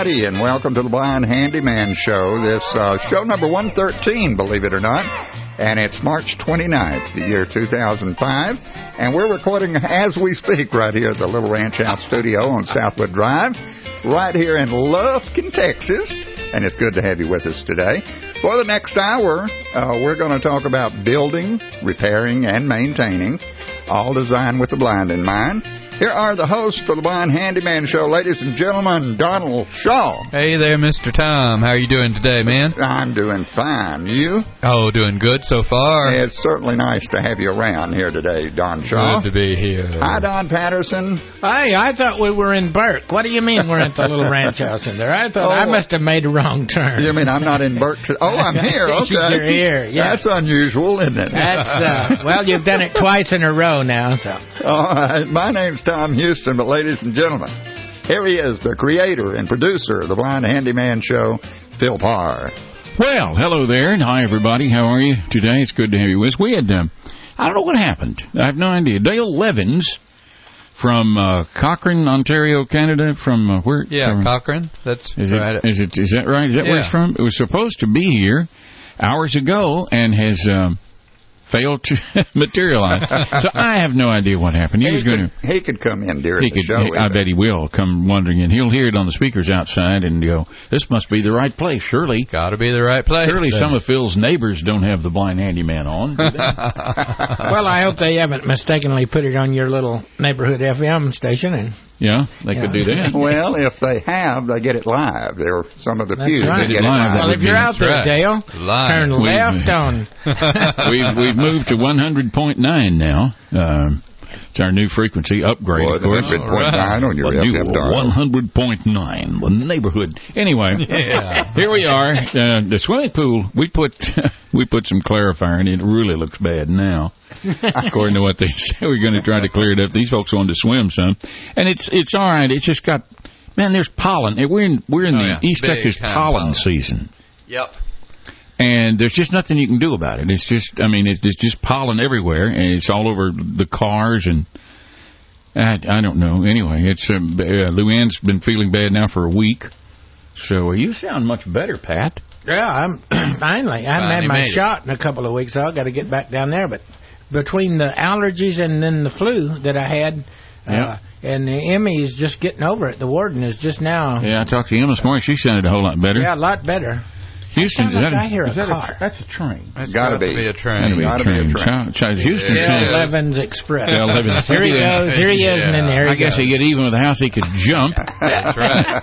everybody, and welcome to the Blind Handyman Show. This show number 113, believe it or not, and it's March 29th, the year 2005, and we're recording as we speak right here at the Little Ranch House Studio on Southwood Drive, right here in Lufkin, Texas, and it's good to have you with us today. For the next hour, we're going to talk about building, repairing, and maintaining, all designed with the blind in mind. Here are the hosts for the Blind Handyman Show, ladies and gentlemen, Donald Shaw. Hey there, Mr. Tom. How are you doing today, man? I'm doing fine. You? Oh, doing good so far. It's certainly nice to have you around here today, Don Shaw. Good to be here. Hi, Don Patterson. Hey, I thought we were in Burke. What do you mean we're at the little ranch house in there? I thought I must have made a wrong turn. You mean I'm not in Burke? Oh, I'm here. Okay. You're here, yeah. That's unusual, isn't it? That's, well, you've done it twice in a row now, so. All right. My name's Tom Houston, but ladies and gentlemen, here he is, the creator and producer of the Blind Handyman Show, Phil Parr. Well, hello there, and hi, everybody. How are you today? It's good to have you with us. We had, I don't know what happened. I have no idea. Dale Levins from Cochrane, Ontario, Canada, from where? Yeah, from, Cochrane. That's right. Is that right? Is that where he's from? It was supposed to be here hours ago and has failed to materialize. So I have no idea what happened. He could come in during the show. I bet he will come wandering in. He'll hear it on the speakers outside and go, this must be the right place, surely. Got to be the right place. Surely some of Phil's neighbors don't have the Blind Handyman on, do they? Well, I hope they haven't mistakenly put it on your little neighborhood FM station. And yeah, they could do that. Well, if they have, they get it live. They're some of the few right. that get it live. Well, if you're out there, Dale, turn left on. We've moved to 100.9 now. It's our new frequency upgrade, of course. 100.9 on your FM dial. 100.9, the neighborhood. Anyway, here we are. The swimming pool, we put some clarifier in it. It really looks bad now. According to what they say, we're going to try to clear it up. These folks wanted to swim some, and it's all right. It's just got, man, there's pollen. We're in the East Texas pollen season. Yep. And there's just nothing you can do about it. It's just, it's just pollen everywhere, and it's all over the cars, and I don't know. Anyway, it's Luann's been feeling bad now for a week, so you sound much better, Pat. Yeah, I'm finally. I haven't had my shot in a couple of weeks, so I've got to get back down there. But between the allergies and then the flu that I had, and Emmy's just getting over it. The warden is just now. Yeah, I talked to Emma this morning. She sounded a whole lot better. Yeah, a lot better. Houston, I hear a car. That's a train. It's got to be a train. Houston. Levins Express. Levins. Here he goes. Here he is, and then there he goes. I guess he get even with the house. He could jump. That's right.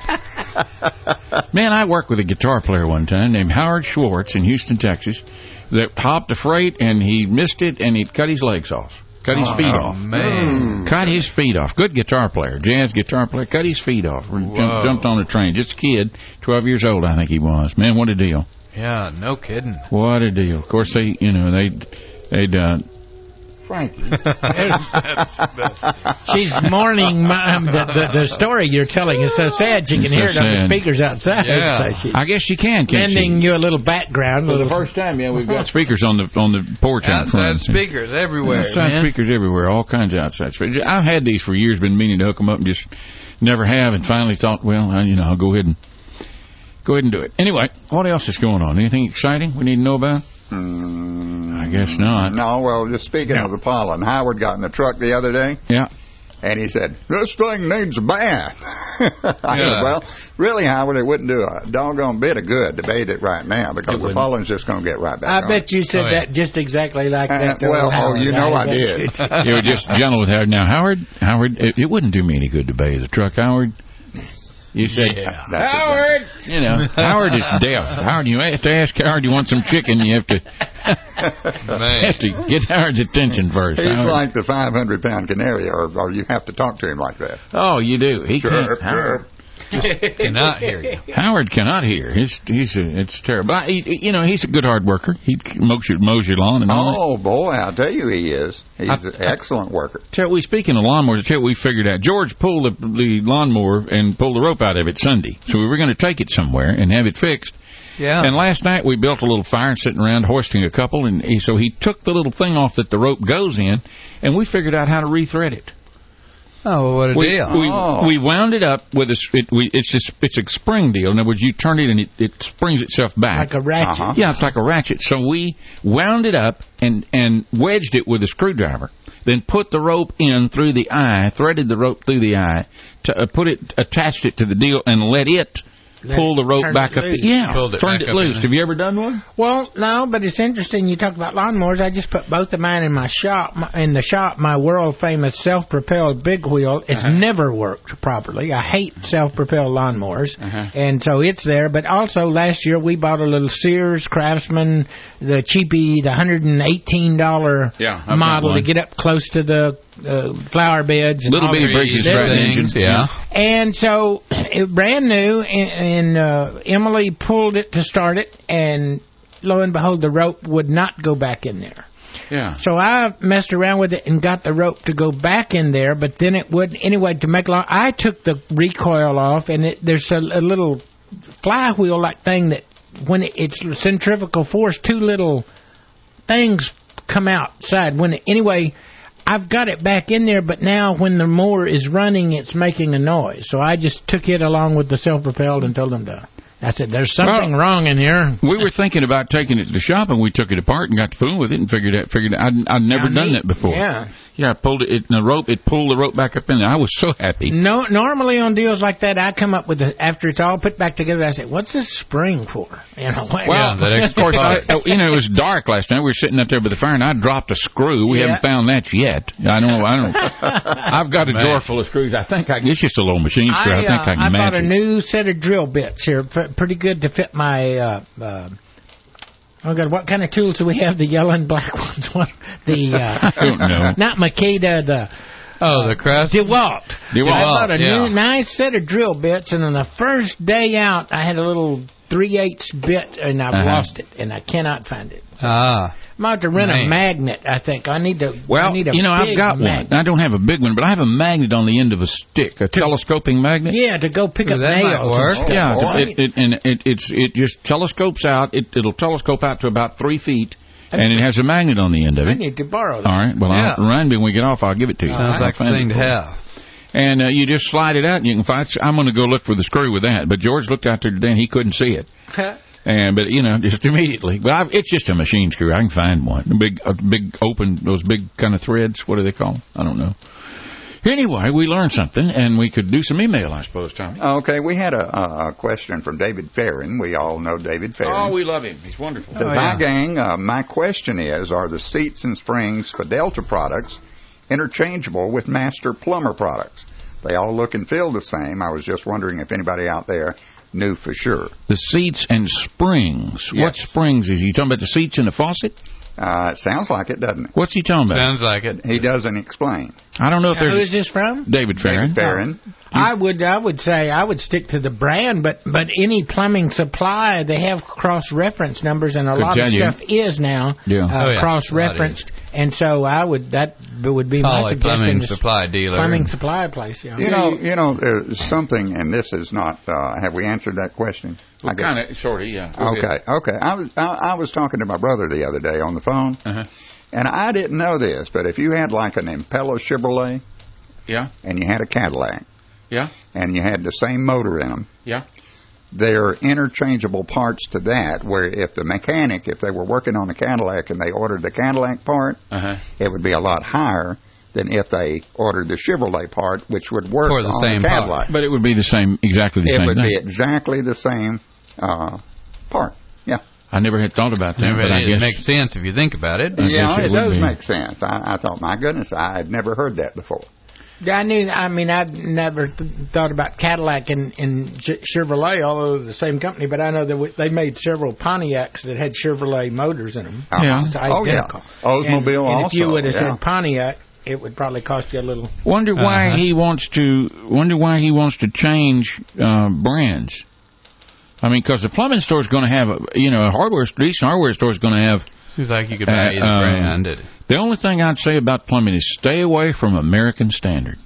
Man, I worked with a guitar player one time named Howard Schwartz in Houston, Texas, that hopped a freight, and he missed it, and he cut his legs off. Cut his feet off. Man. Cut his feet off. Good guitar player, jazz guitar player. Cut his feet off. Jumped on a train. Just a kid, 12 years old, I think he was. Man, what a deal. Yeah, no kidding. What a deal. Of course, they'd Frankie. She's mourning the story you're telling is so sad she can hear it on the speakers outside. Yeah. So I guess she can. lending you a little background. For the first time, we've got speakers on the porch. Outside speakers everywhere. Outside speakers everywhere. All kinds of outside speakers. I've had these for years. Been meaning to hook them up and just never have. And finally thought, well, I'll go ahead and do it. Anyway, what else is going on? Anything exciting we need to know about? I guess not. No, well, just speaking of the pollen, Howard got in the truck the other day. Yeah. And he said, this thing needs a bath. I said, well, really, Howard, it wouldn't do a doggone bit of good to bathe it right now because the pollen's just going to get right back on. I bet you said that just exactly like that. Well, Howard, I did. You were just gentle with Howard. Now, Howard, it wouldn't do me any good to bathe the truck, Howard. You said, Howard! Howard is deaf. Howard, you have to ask Howard, you want some chicken? You have to get Howard's attention first. He's Howard. like the 500-pound canary, or you have to talk to him like that. Oh, you do. He can't. Howard cannot hear you. Howard cannot hear. It's terrible. He's a good hard worker. He mows your lawn and all that. Oh, boy, I'll tell you he is. He's an excellent worker. Speaking of lawnmowers, we figured out. George pulled the lawnmower and pulled the rope out of it Sunday. So we were going to take it somewhere and have it fixed. Yeah. And last night we built a little fire sitting around hoisting a couple, and so he took the little thing off that the rope goes in, and we figured out how to rethread it. Oh, well, what a deal. We wound it up with it's a spring deal. In other words, you turn it and it springs itself back. Like a ratchet. Yeah, it's like a ratchet. So we wound it up and wedged it with a screwdriver. Then put the rope in through the eye, threaded the rope through the eye, attached it to the deal, and let it pull the rope back up. Turned it loose. Have you ever done one? Well, no, but it's interesting. You talk about lawnmowers. I just put both of mine in my shop. My world famous self-propelled big wheel. It's never worked properly. I hate self-propelled lawnmowers, and so it's there. But also last year we bought a little Sears Craftsman, the cheapy, the $118 model to get up close to the flower beds. Little bitty bridges, engines, And so it brand new, and Emily pulled it to start it, and lo and behold, the rope would not go back in there. Yeah. So I messed around with it and got the rope to go back in there, but then it wouldn't. Anyway, to make long, I took the recoil off, and there's a little flywheel-like thing that when it's centrifugal force, two little things come outside. Anyway, I've got it back in there, but now when the mower is running, it's making a noise. So I just took it along with the self-propelled and told them to. I said, there's something wrong in here. We were thinking about taking it to the shop, and we took it apart and got to fooling with it and figured out. I'd never done that before. Yeah, pulled it the rope. It pulled the rope back up in there. I was so happy. No, normally on deals like that, I come up with after it's all put back together. I say, "What's this spring for?" Of course, it was dark last night. We were sitting up there by the fire, and I dropped a screw. We haven't found that yet. I don't. I've got a drawer full of screws. I think it's just a little machine screw. I think I can match it. I bought a new set of drill bits here, pretty good to fit my. Oh God! What kind of tools do we have? The yellow and black ones. What I don't know. Not Makita. The Crest. DeWalt. I bought a new nice set of drill bits, and on the first day out, I had a little 3/8 bit, and I've lost it, and I cannot find it. So I'm about to rent a magnet. I think I need to. Well, I've got magnet. one. I don't have a big one, but I have a magnet on the end of a stick, a telescoping magnet. Yeah, to go pick up that nails. Might work. It just telescopes out. It'll telescope out to about 3 feet, and it has a magnet on the end of it. I need to borrow that. All right. Well, remind me when we get off. I'll give it to you. Sounds like a thing to have. And you just slide it out, and you can find. I'm going to go look for the screw with that. But George looked out there today, and he couldn't see it. But just immediately. But it's just a machine screw. I can find one. A big open, those big kind of threads. What do they call them? I don't know. Anyway, we learned something, and we could do some email, I suppose, Tommy. Okay, we had a question from David Farron. We all know David Farron. Oh, we love him. He's wonderful. Says, hi, gang. My question is, are the seats and springs for Delta products interchangeable with Master Plummer products? They all look and feel the same. I was just wondering if anybody out there knew for sure. The seats and springs. Yes. What springs is he talking about? The seats in the faucet? It sounds like it, doesn't it? What's he talking about? Sounds like it. He doesn't explain. I don't know if there's. Who is this from? David Farron. David Farron. I would say I would stick to the brand, but any plumbing supply, they have cross-reference numbers, and a lot of stuff is now cross-referenced, and so that would be my suggestion. Plumbing supply dealer. Plumbing supply place, yeah. You know, there's something, and this is not. Have we answered that question? Well, kind of, sort of, yeah. Okay. I was talking to my brother the other day on the phone, and I didn't know this, but if you had like an Impella Chevrolet, and you had a Cadillac, and you had the same motor in them, they're interchangeable parts to that, where if the mechanic, if they were working on a Cadillac and they ordered the Cadillac part, it would be a lot higher than if they ordered the Chevrolet part, which would work for the on same the Cadillac. part. But it would be exactly the same thing. It would be exactly the same part, yeah. I never had thought about that, but I guess it makes sense if you think about it. Yeah, it does make sense. I thought, my goodness, I had never heard that before. Yeah, I've never thought about Cadillac and Chevrolet, although they're the same company, but I know that they made several Pontiacs that had Chevrolet motors in them. It's identical. Oldsmobile also. And if you would have said Pontiac, it would probably cost you a little. Wonder why he wants to change brands. I mean, because the plumbing store is going to have, a decent hardware store is going to have. Seems like you could buy either brand. The only thing I'd say about plumbing is stay away from American Standard.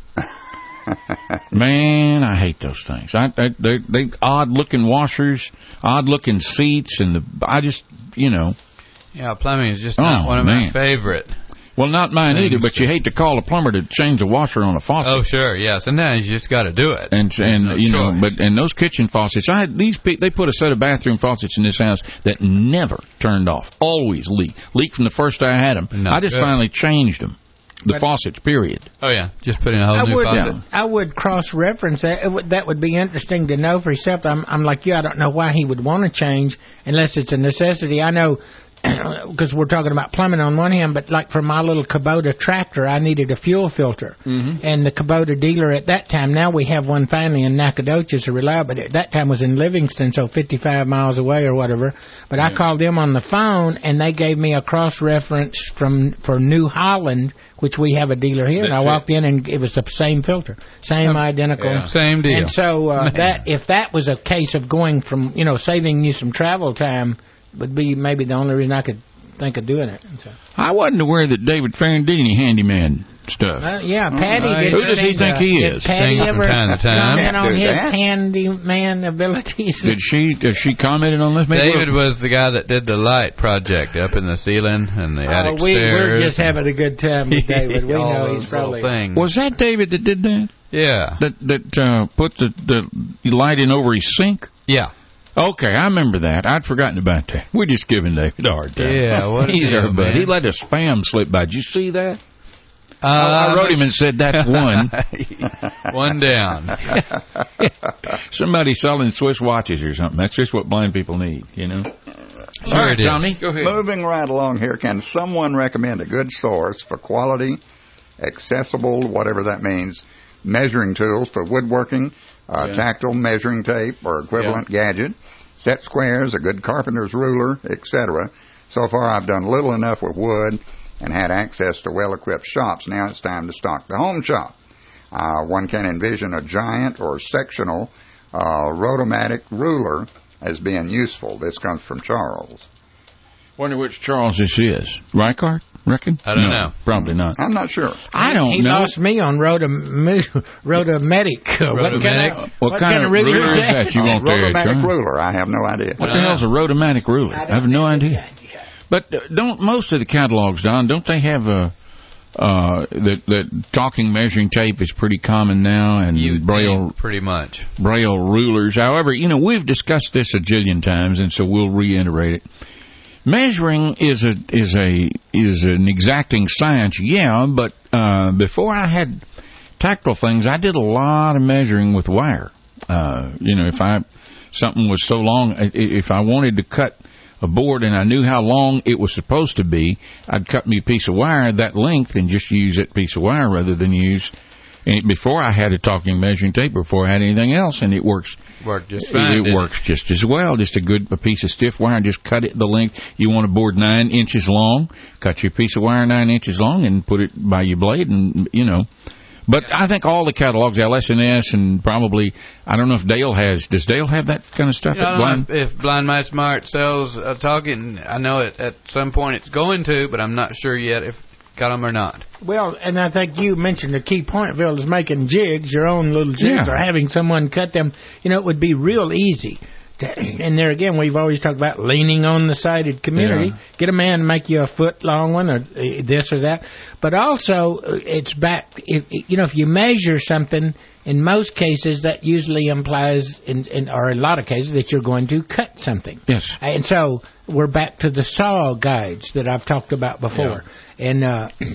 Man, I hate those things. They odd-looking washers, odd-looking seats, and I just. Yeah, plumbing is just not one of my favorite. Well, not mine either, but you hate to call a plumber to change a washer on a faucet. Oh, sure, yeah. Sometimes you just got to do it. And those kitchen faucets, they put a set of bathroom faucets in this house that never turned off, always leaked from the first day I had them. I just finally changed them. The faucets, period. Oh, yeah. Just put in a whole new faucet. I would cross-reference that. That would be interesting to know for yourself. I'm like you. I don't know why he would want to change unless it's a necessity. I know because we're talking about plumbing on one hand, but like for my little Kubota tractor, I needed a fuel filter. Mm-hmm. And the Kubota dealer at that time, now we have one finally in Nacogdoches, a reliable, but at that time was in Livingston, so 55 miles away or whatever. But I called them on the phone, and they gave me a cross-reference for New Holland, which we have a dealer here. And I walked in, and it was the same filter, same identical. Yeah. Same deal. And so if that was a case of going from, saving you some travel time, would be maybe the only reason I could think of doing it. So. I wasn't aware that David Farron did any handyman stuff. Patty did. Who does he think he is? Did Patty ever comment on his that. handyman abilities? Has she commented on this? David was the guy that did the light project up in the ceiling and the attic stairs. We're just having a good time with David. We know he's probably... Was that David that did that? Yeah. That put the light in over his sink? Yeah. Okay, I remember that. I'd forgotten about that. We're just giving David a hard time. Yeah, he's our buddy. He let a spam slip by. Did you see that? I wrote him and said that's one. One down. Somebody selling Swiss watches or something. That's just what blind people need, Sure, all right, Tommy, go ahead. Moving right along here, can someone recommend a good source for quality, accessible, whatever that means, measuring tools for woodworking, tactile measuring tape or equivalent gadget, set squares, a good carpenter's ruler, etc.? So far, I've done little enough with wood and had access to well-equipped shops. Now it's time to stock the home shop. One can envision a giant or sectional Rotomatic ruler as being useful. This comes from Charles. Wonder which Charles this is. Reichart, reckon? I don't know. Probably not. I'm not sure. I don't know. He lost me on Rotomatic. What kind of ruler is that you want there, Rotomatic ruler. I have no idea. What the hell's a Rotomatic ruler? I have no idea. But don't most of the catalogs, Don, don't they have that talking measuring tape is pretty common now, and Braille pretty much Braille rulers. However, we've discussed this a jillion times, and so we'll reiterate it. Measuring is an exacting science, but before I had tactile things, I did a lot of measuring with wire. If something was so long, if I wanted to cut a board and I knew how long it was supposed to be, I'd cut me a piece of wire that length and just use that piece of wire rather than use. And before I had a talking measuring tape, before I had anything else, and it worked just fine. It works just as well. Just a piece of stiff wire, and just cut it the length. You want a board 9 inches long, cut your piece of wire 9 inches long, and put it by your blade, and But I think all the catalogs, LS&S, and probably, I don't know if Dale has. Does Dale have that kind of stuff? I don't know if Blind My Smart sells talking. I know at some point it's going to, but I'm not sure yet if got them or not. Well, and I think you mentioned the key point, Phil, is making jigs, your own little jigs, or having someone cut them. It would be real easy. And there again, we've always talked about leaning on the sighted community. Yeah. Get a man to make you a foot long one, or this or that. But also, it's back. If you measure something, in most cases, that usually implies, or in a lot of cases, that you're going to cut something. Yes. And so we're back to the saw guides that I've talked about before. Yeah. And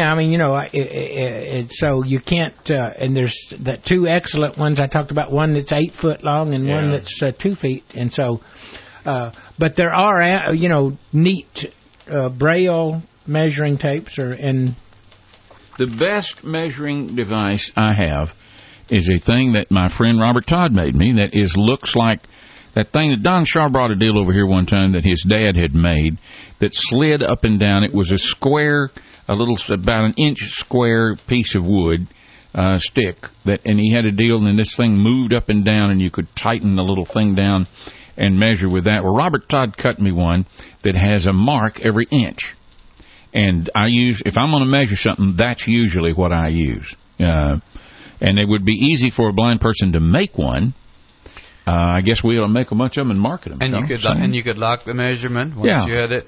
so you can't. And there's the two excellent ones I talked about. One that's 8 foot long, and one that's 2 feet. And so, but there are neat Braille measuring tapes, and the best measuring device I have is a thing that my friend Robert Todd made me. That looks like that thing that Don Shaw brought a deal over here one time that his dad had made that slid up and down. It was a square, about an inch square piece of wood stick and he had a deal, and this thing moved up and down, and you could tighten the little thing down and measure with that. Well, Robert Todd cut me one that has a mark every inch. And if I'm going to measure something, that's usually what I use. And it would be easy for a blind person to make one. I guess we ought to make a bunch of them and market them. And you could lock the measurement once you had it.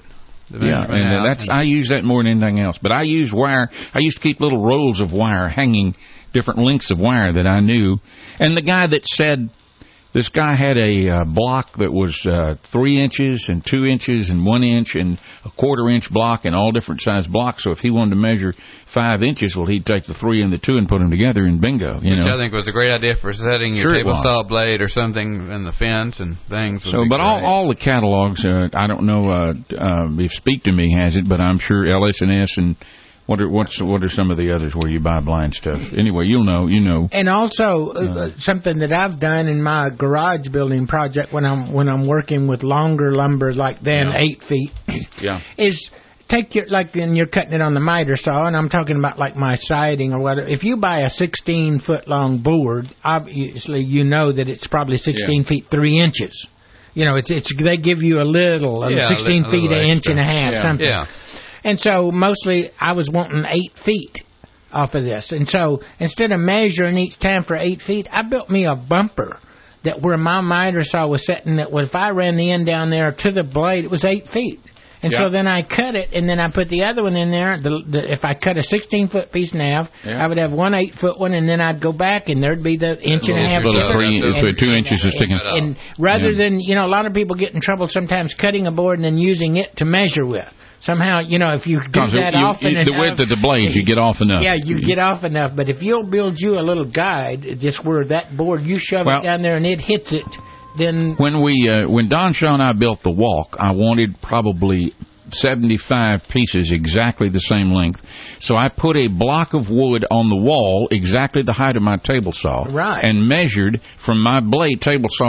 I use that more than anything else. But I use wire. I used to keep little rolls of wire hanging, different lengths of wire that I knew. And the guy that said, this guy had a block that was 3 inches and 2 inches and 1 inch and a 1/4 inch block and all different size blocks. So if he wanted to measure 5 inches, well, he'd take the 3 and the 2 and put them together, and bingo. Which I think was a great idea for setting your table saw blade or something in the fence and things. So, but all the catalogs, I don't know if Speak to Me has it, but I'm sure LS&S and what are some of the others where you buy blind stuff? Anyway, you know. And also something that I've done in my garage building project when I'm working with longer lumber like than 8 feet, is take when you're cutting it on the miter saw, and I'm talking about like my siding or whatever. If you buy a 16-foot long board, obviously you know that it's probably 16 feet 3 inches. You know, it's they give you a little 16 feet an inch and a half something. Yeah. And so mostly I was wanting 8 feet off of this. And so instead of measuring each time for 8 feet, I built me a bumper that where my miter saw was setting, that if I ran the end down there to the blade, it was 8 feet. And so then I cut it, and then I put the other one in there. If I cut a 16-foot piece in half, I would have one 8-foot one, and then I'd go back, and there'd be the inch and a half. 2 inches is sticking. And rather than, a lot of people get in trouble sometimes cutting a board and then using it to measure with. Somehow, if you do that often enough... The width of the blade, you get off enough. Yeah, you get off enough. But if you'll build you a little guide, just where that board, you shove it down there and it hits it, then... When Don Shaw and I built the walk, I wanted probably 75 pieces exactly the same length. So I put a block of wood on the wall exactly the height of my table saw. Right. And measured from my blade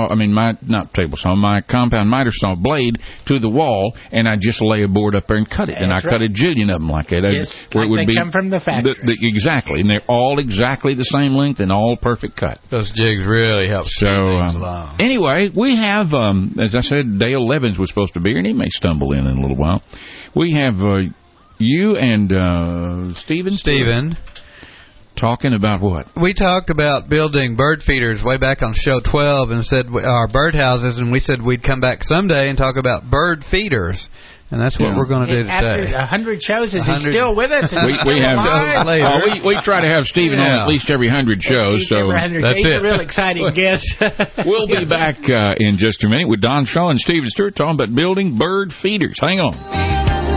my compound miter saw blade to the wall, and I just lay a board up there and cut it. And I cut a jillion of them like that. Just like they come from the factory. Exactly. And they're all exactly the same length and all perfect cut. Those jigs really help. So, anyway, we have, as I said, Dale Levins was supposed to be here, and he may stumble in a little while. We have you and Stephen talking about what? We talked about building bird feeders way back on show 12 and said our bird houses, and we said we'd come back someday and talk about bird feeders. And that's what we're going to do today. After 100 shows, is he still with us? We try to have Stephen on at least every 100 shows. So that's He's a real exciting guest. We'll be back in just a minute with Don Shaw and Stephen Stewart talking about building bird feeders. Hang on.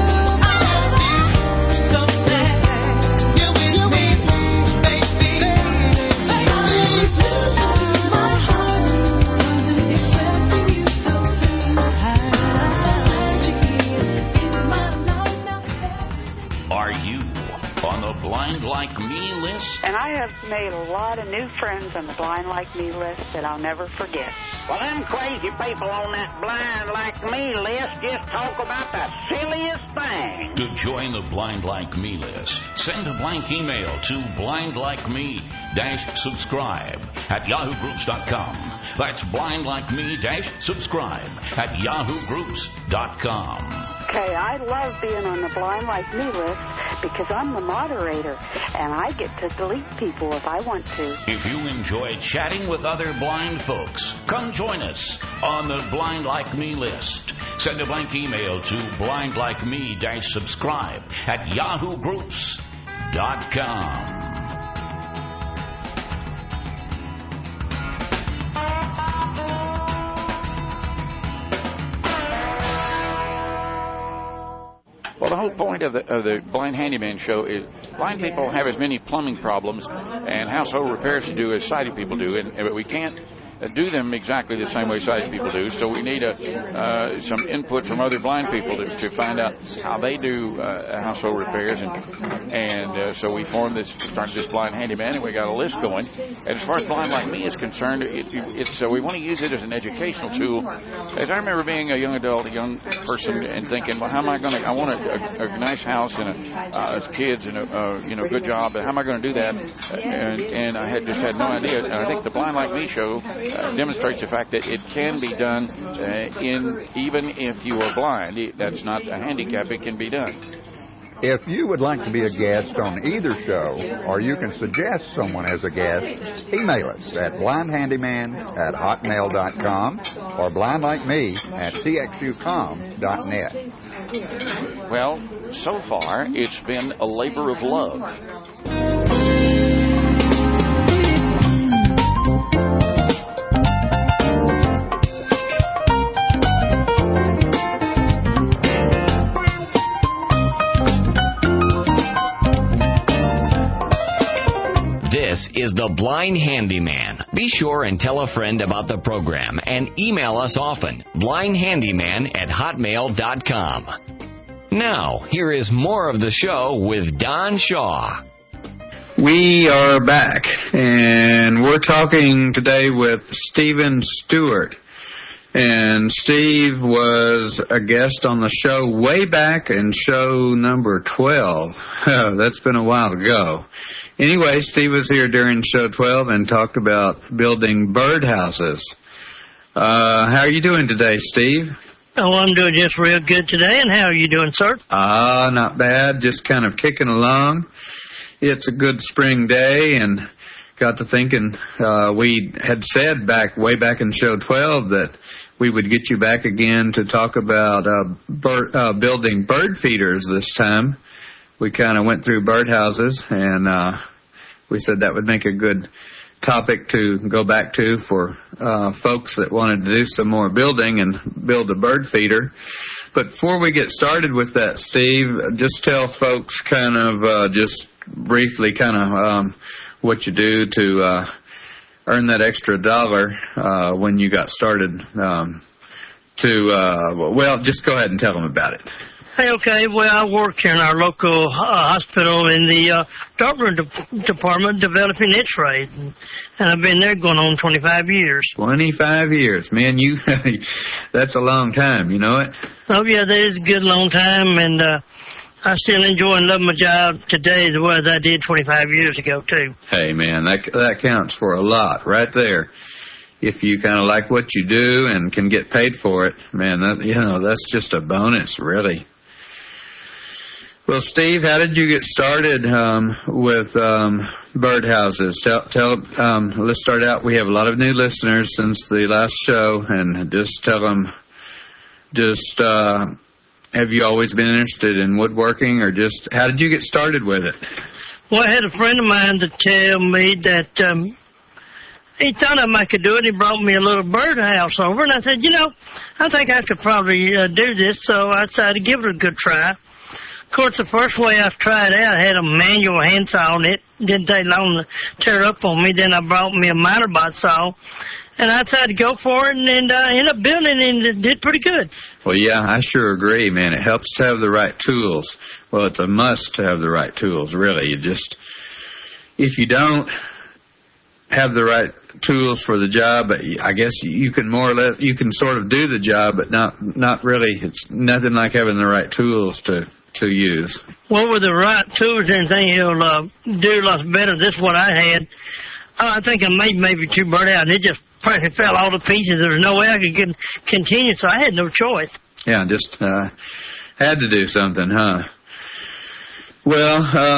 And I have made a lot of new friends on the Blind Like Me list that I'll never forget. Well, them crazy people on that Blind Like Me list just talk about the silliest thing. To join the Blind Like Me list, send a blank email to blindlikeme-subscribe@yahoogroups.com. That's blindlikeme-subscribe@yahoogroups.com. Okay, I love being on the Blind Like Me list because I'm the moderator, and I get to delete people if I want to. If you enjoy chatting with other blind folks, come join us on the Blind Like Me list. Send a blank email to blindlikeme-subscribe@yahoogroups.com. Well, the whole point of the Blind Handyman show is blind people have as many plumbing problems and household repairs to do as sighted people do, but we can't do them exactly the same way sighted people do, so we need some input from other blind people to find out how they do household repairs, and so we started this Blind Handyman, and we got a list going. And as far as Blind Like Me is concerned, we want to use it as an educational tool. As I remember being a young adult, a young person, and thinking, well, how am I going to? I want a nice house and kids and a good job, but how am I going to do that? And I just had no idea. And I think the Blind Like Me show demonstrates the fact that it can be done even if you are blind. That's not a handicap. It can be done. If you would like to be a guest on either show, or you can suggest someone as a guest, email us at blindhandyman@hotmail.com or blindlikeme@txucom.net. Well, so far, it's been a labor of love. This is The Blind Handyman. Be sure and tell a friend about the program and email us often. blindhandyman@hotmail.com. Now, here is more of the show with Don Shaw. We are back, and we're talking today with Stephen Stewart. And Steve was a guest on the show way back in show number 12. That's been a while ago. Anyway, Steve was here during show 12 and talked about building birdhouses. How are you doing today, Steve? Oh, I'm doing just real good today. And how are you doing, sir? Not bad. Just kind of kicking along. It's a good spring day, and got to thinking we had said way back in show 12 that we would get you back again to talk about building bird feeders this time. We kind of went through birdhouses, and we said that would make a good topic to go back to for folks that wanted to do some more building and build a bird feeder. But before we get started with that, Steve, just tell folks kind of just briefly kind of what you do to earn that extra dollar when you got started well, just go ahead and tell them about it. Okay, well, I work here in our local hospital in the doctor department developing x-rays, and I've been there going on 25 years. 25 years. Man, that's a long time, you know it? Oh, yeah, that is a good long time, and I still enjoy and love my job today as well as I did 25 years ago, too. Hey, man, that counts for a lot right there. If you kind of like what you do and can get paid for it, man, that's just a bonus, really. Well, Steve, how did you get started with birdhouses? Let's start out. We have a lot of new listeners since the last show, and just tell them, have you always been interested in woodworking, or just how did you get started with it? Well, I had a friend of mine to tell me that he thought I could do it. He brought me a little birdhouse over, and I said, I think I could probably do this, so I decided to give it a good try. Of course, the first way I tried it out, I had a manual handsaw on it. It didn't take long to tear up on me. Then I brought me a miter bot saw, and I decided to go for it, and ended up building it, and it did pretty good. Well, yeah, I sure agree, man. It helps to have the right tools. Well, it's a must to have the right tools, really. If you don't have the right tools for the job, I guess you can more or less, you can sort of do the job, but not really. It's nothing like having the right tools to use. Well, with the right tools and everything, he'll do lots better. This is what I had. I think I made maybe 2 birdhouses, and it just practically fell all to pieces. There was no way I could continue, so I had no choice. Yeah, just had to do something, huh? Well,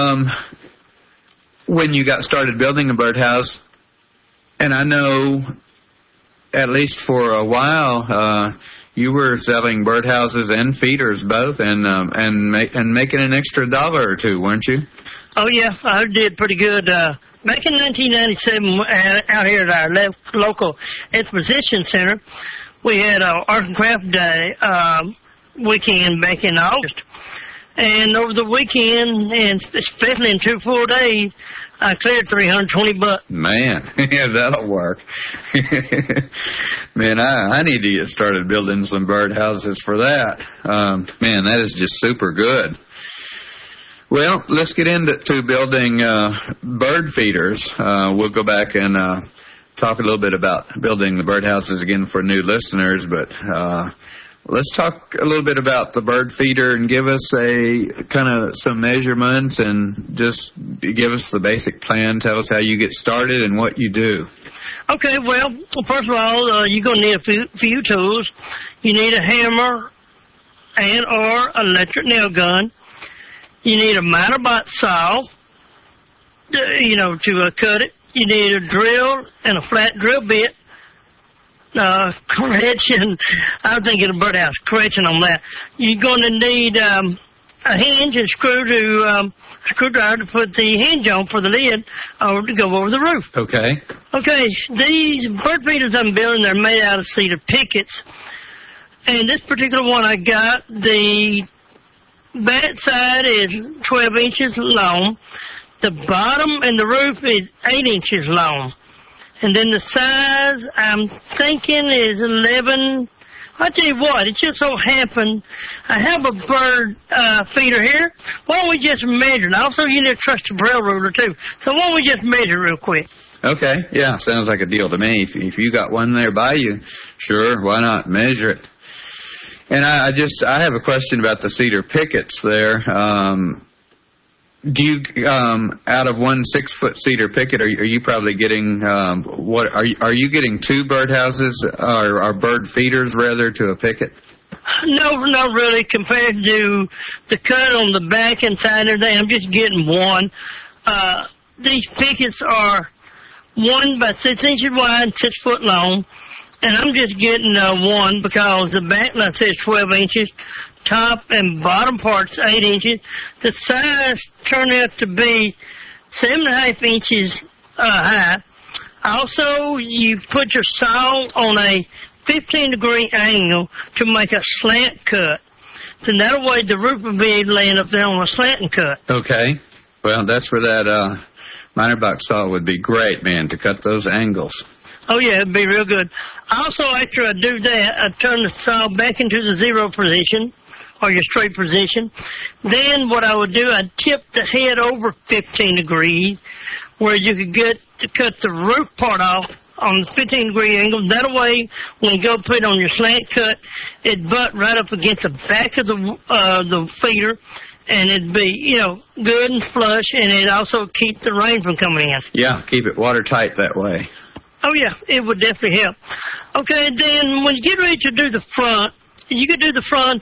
when you got started building a birdhouse, and I know at least for a while, you were selling birdhouses and feeders both, and making an extra $1 or $2, weren't you? Oh yeah, I did pretty good. Back in 1997, out here at our local exposition center, we had our Art and Craft Day weekend back in August, and over the weekend, and especially in 2 full days, I cleared $320. Man, yeah, that'll work. Man, I need to get started building some birdhouses for that. Man, that is just super good. Well, let's get into building bird feeders. We'll go back and talk a little bit about building the birdhouses again for new listeners, but let's talk a little bit about the bird feeder and give us a kind of some measurements and just give us the basic plan. Tell us how you get started and what you do. Okay, well, first of all, you're going to need a few tools. You need a hammer and or electric nail gun. You need a minor bite saw, to cut it. You need a drill and a flat drill bit. Correction, I'm thinking of birdhouse. Correction on that. You're going to need a hinge and screwdriver to put the hinge on for the lid or to go over the roof. Okay. Okay, these bird feeders I'm building, they're made out of cedar pickets. And this particular one I got, the back side is 12 inches long. The bottom and the roof is 8 inches long. And then the size, I'm thinking, is 11. I'll tell you what, it just so happened, I have a bird feeder here. Why don't we just measure it? Also, you need to trust a braille ruler, too. So why don't we just measure real quick? Okay, yeah, sounds like a deal to me. If you got one there by you, sure, why not measure it? And I have a question about the cedar pickets there. Do you, out of 1 6-foot cedar picket, are you probably getting, are you getting 2 birdhouses, or bird feeders, rather, to a picket? No, not really, compared to the cut on the back and side and everything. I'm just getting one. These pickets are 1 by 6 inches wide, 6 foot long, and I'm just getting one because the back, like I said, is 12 inches. Top and bottom part's 8 inches. The size turned out to be 7.5 inches high. Also, you put your saw on a 15-degree angle to make a slant cut. So that way the roof will be laying up there on a slanting cut. Okay. Well, that's where that minor box saw would be great, man, to cut those angles. Oh, yeah, it'd be real good. Also, after I do that, I turn the saw back into the 0 position, or your straight position. Then what I would do, I'd tip the head over 15 degrees where you could get to cut the roof part off on the 15-degree angle. That way, when you go put it on your slant cut, it'd butt right up against the back of the feeder, and it'd be, good and flush, and it'd also keep the rain from coming in. Yeah, keep it watertight that way. Oh, yeah, it would definitely help. Okay, then when you get ready to do the front, you could do the front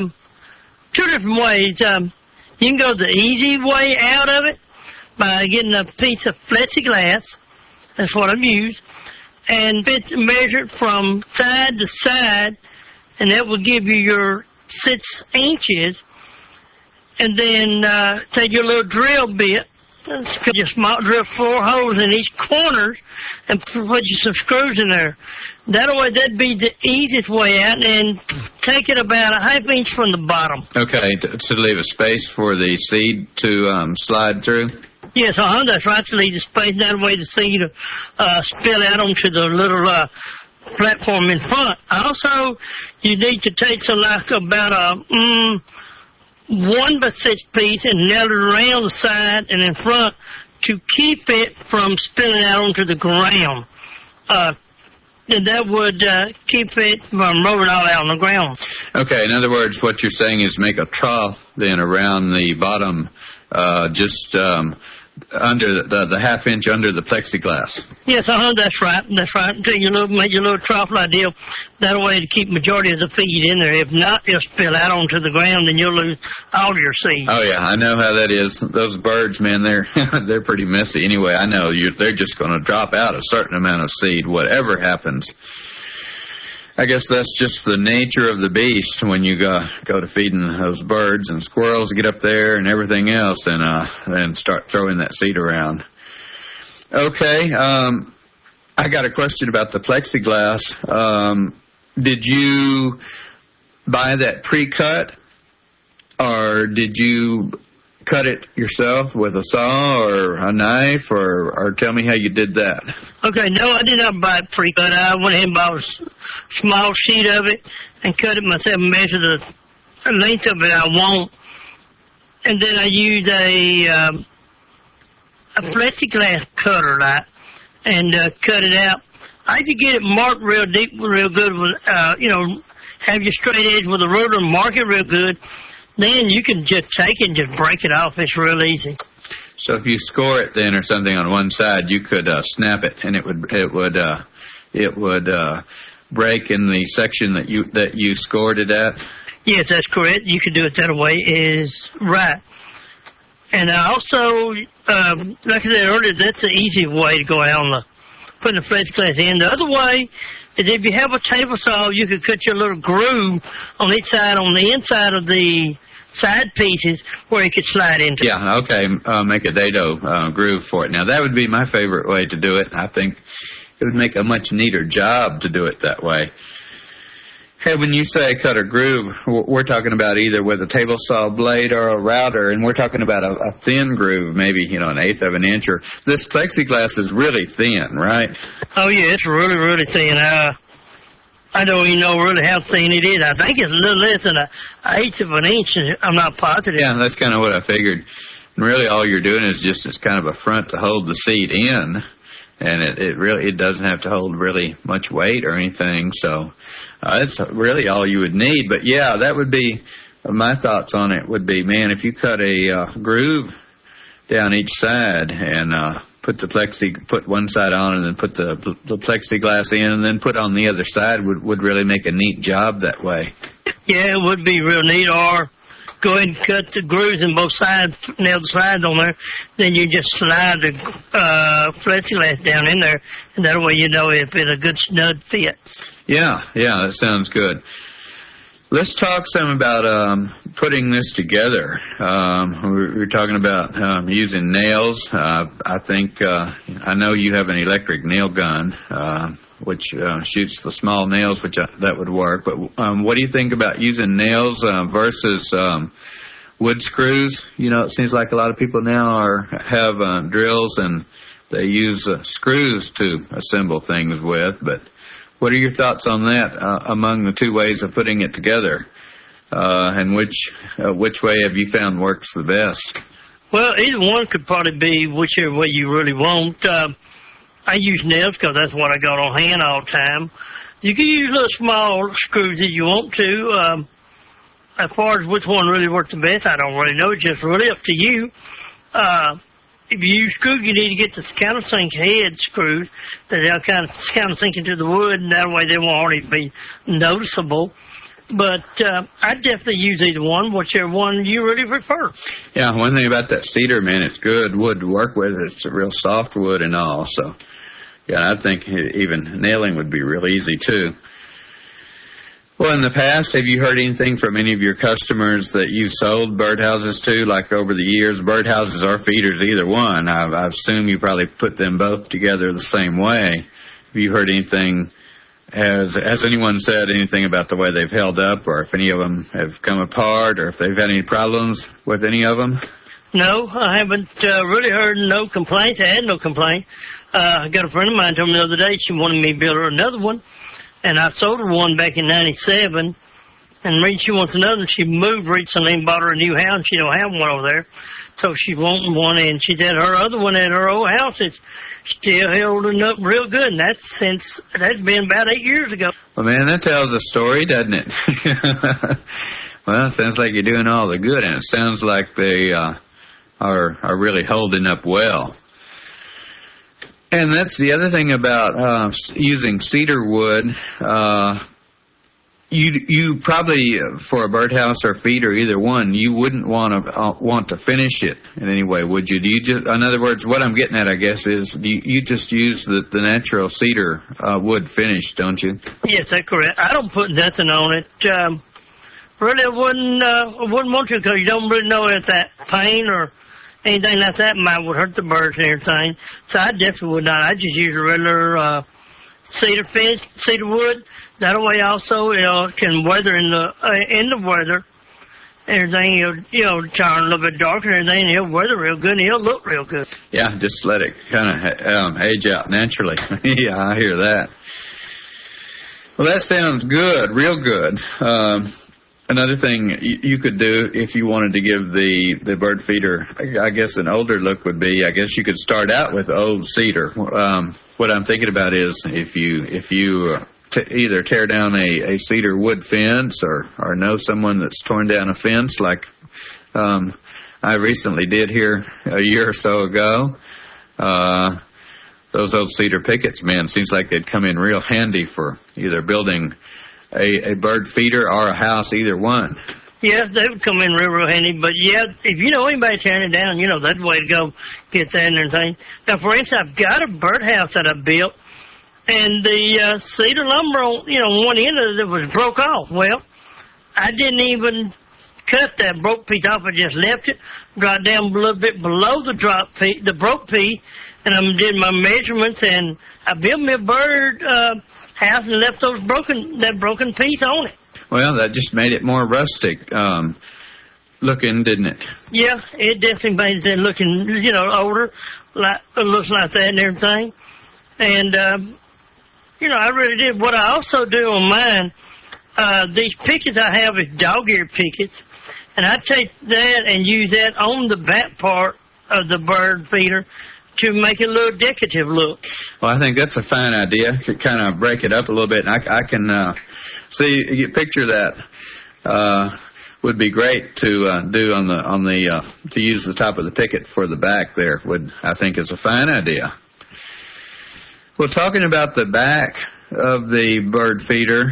2 different ways. You can go the easy way out of it by getting a piece of plexiglass. That's what I've used. And measure it from side to side, and that will give you your 6 inches. And then take your little drill bit, just drill 4 holes in each corner, and put you some screws in there. That'd be the easiest way out, and take it about a 1/2 inch from the bottom. Okay, to leave a space for the seed to slide through? Yes, that's right, to leave the space. That way the seed will spill out onto the little platform in front. Also, you need to take about a 1 by 6 piece and nail it around the side and in front to keep it from spilling out onto the ground. And that would keep it from rolling all out on the ground. Okay, in other words, what you're saying is make a trough then around the bottom, just under the 1/2 inch under the plexiglass. Yes, that's right. That's right. Make your little trough like deal. That way to keep majority of the feed in there. If not, it'll spill out onto the ground, and you'll lose all your seed. Oh yeah, I know how that is. Those birds, man, they're pretty messy. Anyway, I know they're just going to drop out a certain amount of seed, whatever happens. I guess that's just the nature of the beast when you go to feeding those birds and squirrels, get up there and everything else, and start throwing that seed around. Okay, I got a question about the plexiglass. Did you buy that pre-cut, or did you cut it yourself with a saw or a knife, or tell me how you did that? Okay, no, I did not buy it pre-cut. I went ahead and bought a small sheet of it and cut it myself and measured the length of it I want. And then I used a plexiglass cutter and cut it out. I could get it marked real deep, real good with, have your straight edge with a ruler and mark it real good. Then you can just take it and just break it off. It's real easy. So if you score it then or something on one side, you could snap it, and it would break in the section that you scored it at. Yes, that's correct. You could do it that way. Is right. And also, like I said earlier, that's the easy way to go out on putting the plexiglass in. The other way is if you have a table saw, you could cut your little groove on each side, on the inside of the side pieces where you could slide into. Yeah, okay, make a dado groove for it. Now, that would be my favorite way to do it. I think it would make a much neater job to do it that way. Hey, when you say cut a groove, we're talking about either with a table saw blade or a router, and we're talking about a thin groove, maybe, an eighth of an inch. Or this plexiglass is really thin, right? Oh, yeah, it's really, really thin. I don't even know really how thin it is. I think it's a little less than an eighth of an inch. I'm not positive. Yeah, that's kind of what I figured. And really all you're doing is just it's kind of a front to hold the seat in, and it doesn't have to hold really much weight or anything, so it's really all you would need. But, yeah, that would be my thoughts on it would be, man, if you cut a groove down each side and put one side on and then put the plexiglass in and then put on the other side would really make a neat job that way. Yeah, it would be real neat. Or go ahead and cut the grooves in both sides, nail the sides on there. Then you just slide the plexiglass down in there, and that way you know if it's a good snug fit. Yeah, that sounds good. Let's talk some about putting this together. We're talking about using nails. I think I know you have an electric nail gun, which shoots the small nails, that would work. But what do you think about using nails versus wood screws? It seems like a lot of people now have drills and they use screws to assemble things with, but what are your thoughts on that among the two ways of putting it together? And which way have you found works the best? Well, either one could probably be whichever way you really want. I use nails because that's what I got on hand all the time. You can use little small screws if you want to. As far as which one really works the best, I don't really know. It's just really up to you. If you use screws, you need to get the countersink head screws that they'll kind of countersink into the wood, and that way they won't hardly be noticeable. But I definitely use either one, whichever one you really prefer. Yeah, one thing about that cedar, man, it's good wood to work with. It's a real soft wood and all. So, yeah, I think even nailing would be real easy, too. Well, in the past, have you heard anything from any of your customers that you sold birdhouses to, like over the years, birdhouses or feeders, either one? I assume you probably put them both together the same way. Have you heard anything, has anyone said anything about the way they've held up, or if any of them have come apart, or if they've had any problems with any of them? No, I haven't really heard no complaints. I had no complaint. I got a friend of mine told me the other day she wanted me to build her another one. And I sold her one back in 97, and she wants another. She moved recently and bought her a new house. She don't have one over there, so she's wanting one. And she said her other one at her old house is still holding up real good, and that's been about 8 years ago. Well, man, that tells a story, doesn't it? Well, it sounds like you're doing all the good, and it sounds like they are really holding up well. And that's the other thing about using cedar wood. You probably, for a birdhouse or feeder, either one, you wouldn't want to finish it in any way, would you? Do you just, in other words, what I'm getting at, I guess, is you just use the natural cedar wood finish, don't you? Yes, that's correct. I don't put nothing on it. Really, I wouldn't want to, because you don't really know if that paint or anything like that would hurt the birds and everything. So I definitely would not. I just use a regular cedar wood. That way also it can weather in the weather. Everything, turn a little bit darker and everything, he'll weather real good and he'll look real good. Yeah, just let it kind of age out naturally. Yeah, I hear that. Well, that sounds good, real good. Another thing you could do if you wanted to give the bird feeder, I guess an older look would be, I guess you could start out with old cedar. What I'm thinking about is if you either tear down a cedar wood fence or know someone that's torn down a fence like I recently did here a year or so ago, those old cedar pickets, man, seems like they'd come in real handy for either building a bird feeder or a house, either one. Yeah, they would come in real handy. But, yeah, if you know anybody's tearing it down, that's the way to go get that and everything. Now, for instance, I've got a birdhouse that I built, and the cedar lumber on one end of it was broke off. Well, I didn't even cut that broke piece off. I just left it, dropped down a little bit below the broke piece, and I did my measurements, and I built me a bird house and left that broken piece on it. Well, that just made it more rustic looking, didn't it? Yeah, it definitely made it looking, older, looks like that and everything. And, I really did. What I also do on mine, these pickets I have is dog-eared pickets, and I take that and use that on the back part of the bird feeder to make it a little decorative look. Well, I think that's a fine idea. You kind of break it up a little bit, and I can picture that. Would be great to do to use the top of the picket for the back there. I think is a fine idea. Well, talking about the back of the bird feeder,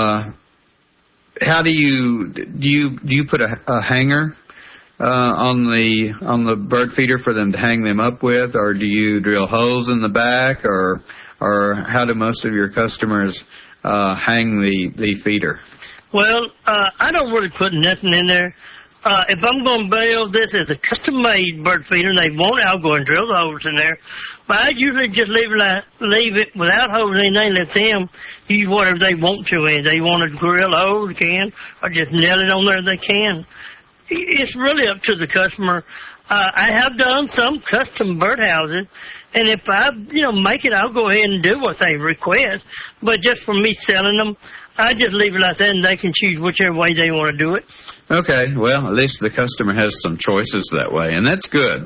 how do you put a hanger on the bird feeder for them to hang them up with, or do you drill holes in the back, or how do most of your customers hang the feeder? Well, I don't really put nothing in there. If I'm going to build this as a custom-made bird feeder and they want it, I'll go and drill the holes in there. But I usually just leave it without holes in anything, let them use whatever they want to. If they want to drill a hole, they can, or just nail it on there, they can. It's really up to the customer. I have done some custom birdhouses, and if I, make it, I'll go ahead and do what they request. But just for me selling them, I just leave it like that, and they can choose whichever way they want to do it. Okay, well, at least the customer has some choices that way, and that's good.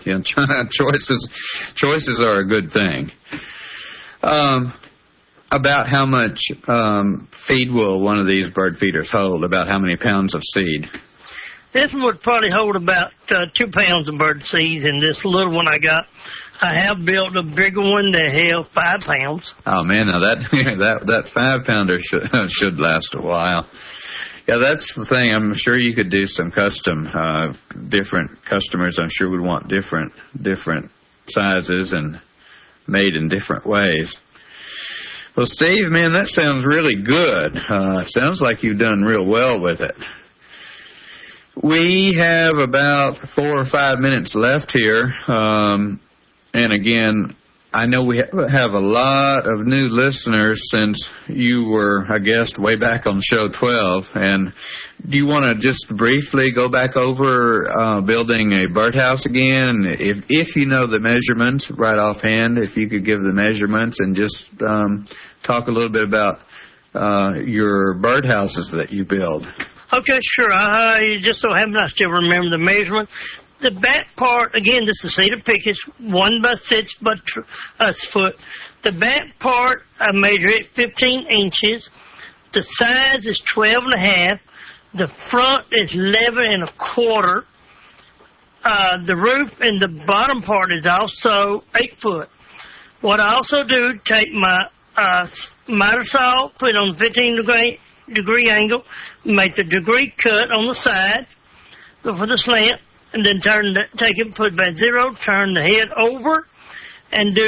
Choices are a good thing. About how much feed will one of these bird feeders hold? About how many pounds of seed? This one would probably hold about 2 pounds of bird seeds, and this little one I got, I have built a bigger one that held 5 pounds. Oh man, now that 5-pounder should last a while. Yeah, that's the thing. I'm sure you could do some custom. Different customers, I'm sure, would want different sizes and made in different ways. Well, Steve, man, that sounds really good. Sounds like you've done real well with it. We have about 4 or 5 minutes left here. And again, I know we have a lot of new listeners since you were a guest way back on show 12. And do you want to just briefly go back over building a birdhouse again? If you know the measurements right offhand, if you could give the measurements and just talk a little bit about your birdhouses that you build. Okay, sure. Just so happen I still remember the measurement. The back part, again, this is cedar pickets, 1 by 6 foot. The back part, I measure it 15 inches. The sides is 12 and a half. The front is 11 and a quarter. The roof and the bottom part is also 8 foot. What I also do, take my miter saw, put it on 15 degree angle, make the degree cut on the side, go for the slant, and then take it, put it back 0, turn the head over, and do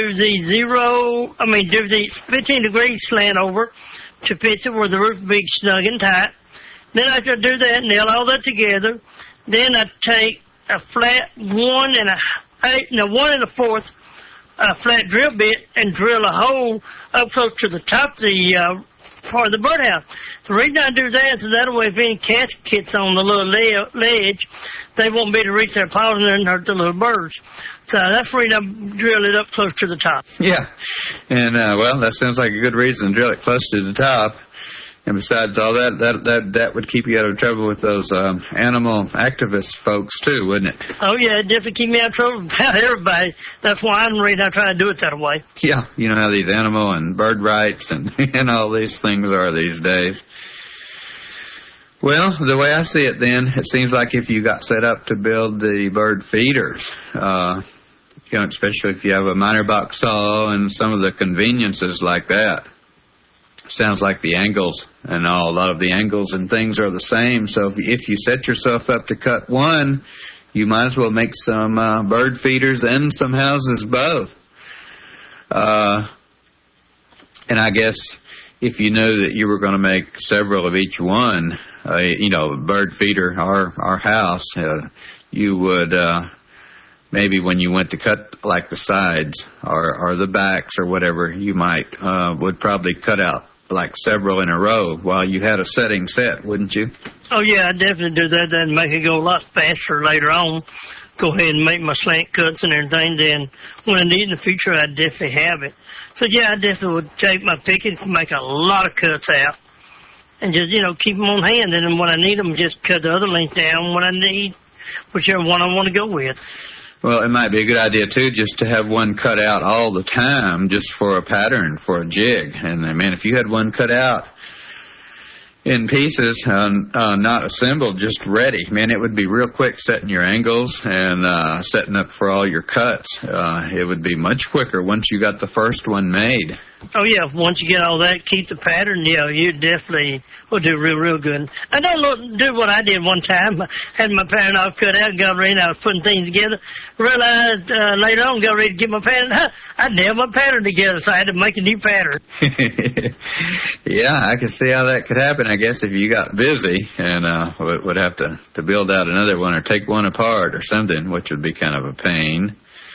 the 15 degree slant over to pitch it where the roof will be snug and tight. Then after I do that, nail all that together, then I take a flat 1 1/4 flat drill bit and drill a hole up close to the top of the part of the birdhouse. The reason I do that is so that way if any cats gets on the little ledge, they won't be able to reach their paws in there and hurt the little birds. So that's the reason I drill it up close to the top. Yeah, and well, that sounds like a good reason to drill it close to the top. And besides all that would keep you out of trouble with those animal activist folks too, wouldn't it? Oh yeah, it definitely keep me out of trouble about everybody. That's why I'm ready to try to do it that way. Yeah, you know how these animal and bird rights and all these things are these days. Well, the way I see it then, it seems like if you got set up to build the bird feeders, especially if you have a miter box saw and some of the conveniences like that, sounds like the angles and a lot of the angles and things are the same. So if you set yourself up to cut one, you might as well make some bird feeders and some houses both. And I guess if you knew that you were going to make several of each one, bird feeder or house, you would maybe when you went to cut like the sides or the backs or whatever, you would probably cut out like several in a row while you had a setting set, wouldn't you? Oh, yeah, I'd definitely do that. That'd make it go a lot faster later on. Go ahead and make my slant cuts and everything. Then when I need in the future, I'd definitely have it. So, yeah, I definitely would take my pickets and make a lot of cuts out and just, keep them on hand. And then when I need them, just cut the other length down when I need whichever one I want to go with. Well, it might be a good idea, too, just to have one cut out all the time just for a pattern, for a jig. And, man, if you had one cut out in pieces, not assembled, just ready, man, it would be real quick setting your angles and setting up for all your cuts. It would be much quicker once you got the first one made. Oh, yeah, once you get all that, keep the pattern, you definitely will do real good. I don't do what I did one time. I had my pattern all cut out, got ready, and I was putting things together. Realized later on, got ready to get my pattern. I nailed my pattern together, so I had to make a new pattern. Yeah, I can see how that could happen, I guess, if you got busy and would have to build out another one or take one apart or something, which would be kind of a pain.